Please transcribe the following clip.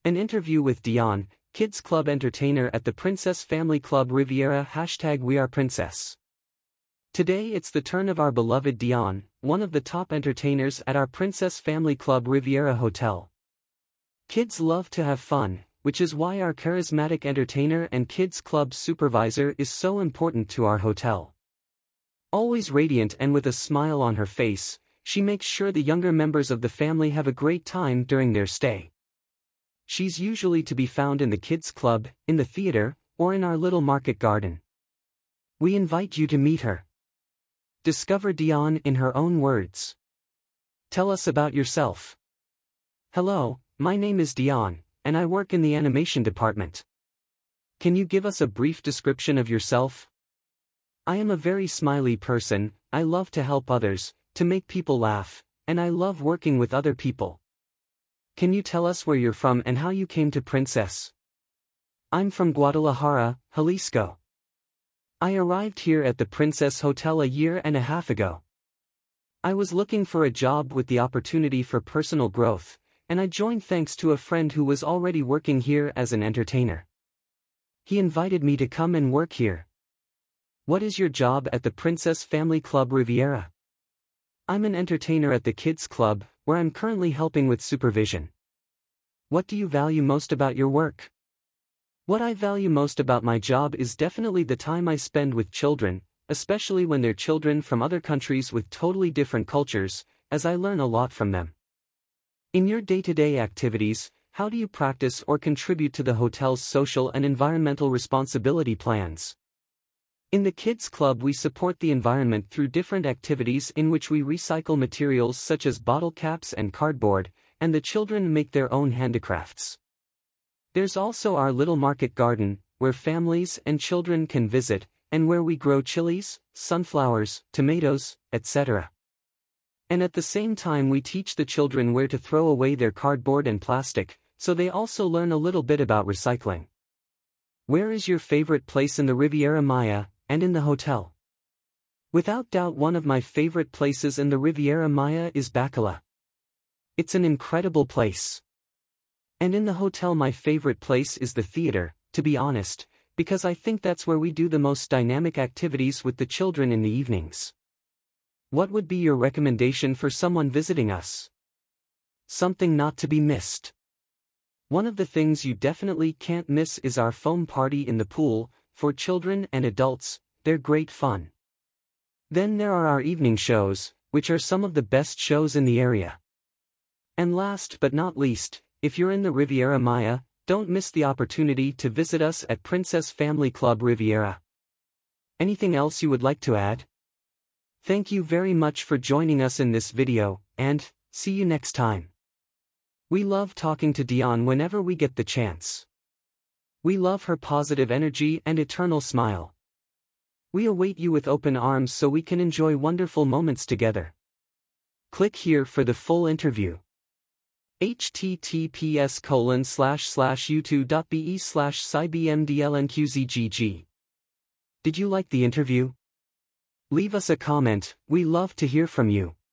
An interview with Dion, Kids Club entertainer at the Princess Family Club Riviera #WeArePrincess. Today it's the turn of our beloved Dion, one of the top entertainers at our Princess Family Club Riviera Hotel. Kids love to have fun, which is why our charismatic entertainer and Kids Club supervisor is so important to our hotel. Always radiant and with a smile on her face, she makes sure the younger members of the family have a great time during their stay. She's usually to be found in the Kids Club, in the theater, or in our little market garden. We invite you to meet her. Discover Dion in her own words. Tell us about yourself. Hello, my name is Dion, and I work in the animation department. Can you give us a brief description of yourself? I am a very smiley person, I love to help others, to make people laugh, and I love working with other people. Can you tell us where you're from and how you came to Princess? I'm from Guadalajara, Jalisco. I arrived here at the Princess Hotel a year and a half ago. I was looking for a job with the opportunity for personal growth, and I joined thanks to a friend who was already working here as an entertainer. He invited me to come and work here. What is your job at the Princess Family Club Riviera? I'm an entertainer at the Kids Club, where I'm currently helping with supervision. What do you value most about your work? What I value most about my job is definitely the time I spend with children, especially when they're children from other countries with totally different cultures, as I learn a lot from them. In your day-to-day activities, how do you practice or contribute to the hotel's social and environmental responsibility plans? In the Kids Club we support the environment through different activities in which we recycle materials such as bottle caps and cardboard, and the children make their own handicrafts. There's also our little market garden, where families and children can visit, and where we grow chilies, sunflowers, tomatoes, etc. And at the same time we teach the children where to throw away their cardboard and plastic, so they also learn a little bit about recycling. Where is your favorite place in the Riviera Maya, and in the hotel? Without doubt one of my favorite places in the Riviera Maya is Bacolod. It's an incredible place. And in the hotel my favorite place is the theater, to be honest, because I think that's where we do the most dynamic activities with the children in the evenings. What would be your recommendation for someone visiting us? Something not to be missed. One of the things you definitely can't miss is our foam party in the pool. For children and adults, they're great fun. Then there are our evening shows, which are some of the best shows in the area. And last but not least, if you're in the Riviera Maya, don't miss the opportunity to visit us at Princess Family Club Riviera. Anything else you would like to add? Thank you very much for joining us in this video, and see you next time. We love talking to Dion whenever we get the chance. We love her positive energy and eternal smile. We await you with open arms so we can enjoy wonderful moments together. Click here for the full interview. https://youtube.be/cybmdlnqzgg. Did you like the interview? Leave us a comment, we love to hear from you.